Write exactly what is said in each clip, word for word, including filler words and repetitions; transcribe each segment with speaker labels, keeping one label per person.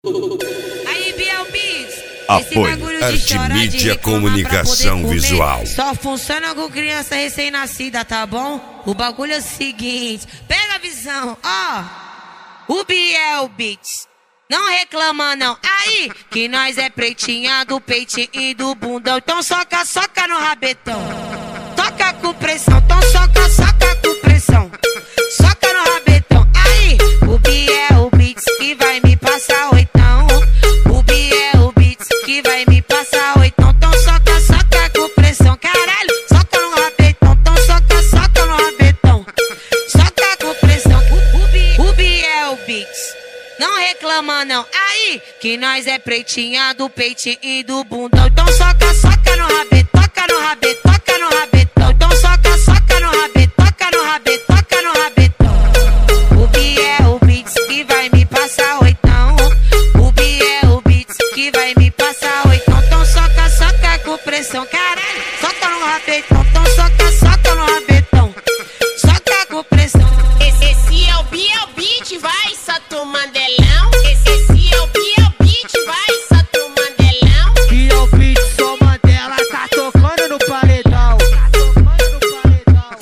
Speaker 1: Aí, Biel Beats.
Speaker 2: Apoio Arte Mídia Comunicação Visual.
Speaker 1: Só funciona com criança recém-nascida, tá bom? O bagulho é o seguinte, pega a visão, ó. O Biel Beats. Não reclama não, aí que nós é pretinha do peitinho e do bundão. Então soca, soca no rabetão. Toca com pressão, então soca, soca com pressão. Soca no rabetão, aí o Biel Beats que vai me passar oitão. O Biel Beats que vai me passar oitão. Então soca, soca com pressão, caralho. Soca no rabetão, então soca, soca no rabetão. Soca com pressão, o, o, Bi, o Biel Beats. Não reclama não, aí que nós é pretinha do peitinho e do bundão. Então soca, soca no rabetão, toca no rabetão, toca no rabetão. Então soca, soca no rabetão, toca no rabetão, toca no rabetão. O Biel Beats que vai me passar oitão. O Biel Beats que vai me passar oitão. Então soca, soca com pressão, caralho. Soca no rabetão, então soca, soca no rabetão. Soca com pressão.
Speaker 3: Esse, esse é o Biel Beats, vai, Sato Mandelão. Esse, esse é o Biel Beats, vai, Sato Mandelão.
Speaker 4: Biel Beats, sou Mandela, tá tocando no paredão. Tá tocando no paredão.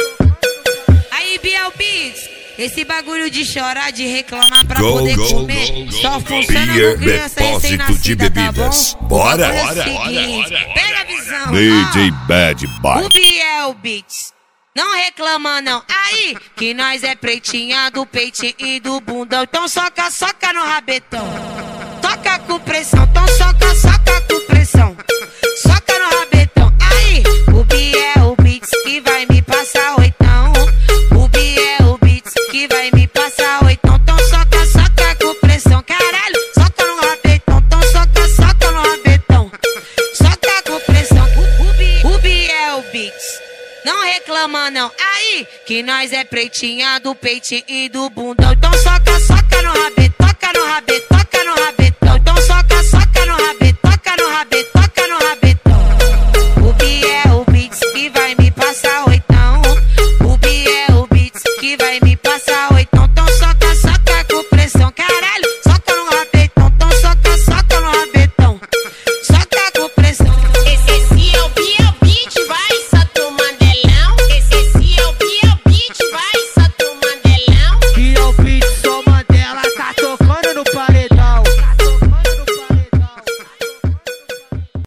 Speaker 1: Aí, Biel Beats, esse bagulho de chorar, de reclamar pra
Speaker 2: Go,
Speaker 1: poder
Speaker 2: go,
Speaker 1: comer,
Speaker 2: go, go.
Speaker 1: só funciona
Speaker 2: Beer
Speaker 1: com criança
Speaker 2: Depósito de
Speaker 1: recém-nascida, tá
Speaker 2: Bebidas.
Speaker 1: bom?
Speaker 2: Bora,
Speaker 1: O bagulho é o
Speaker 2: bora,
Speaker 1: seguinte,
Speaker 2: bora, bora,
Speaker 1: pega a visão,
Speaker 2: D J
Speaker 1: ó.
Speaker 2: Bad
Speaker 1: O
Speaker 2: Boy.
Speaker 1: Biel Beats. Não reclama não, aí que nós é pretinha do peitinho e do bundão. Então soca, soca no rabetão. Toca com pressão, então soca, soca com pressão. Soca no rabetão, aí o Biel Beats que vai me passar oitão. O Biel Beats que vai me passar oitão. Então soca, soca com pressão, caralho. Soca no rabetão, então soca, soca no rabetão. Soca com pressão, o, o, Bi, o Biel Beats. Não reclama não, aí que nós é pretinha do peitinho e do bundão. Então soca, soca no rabetão, toca no rabetão.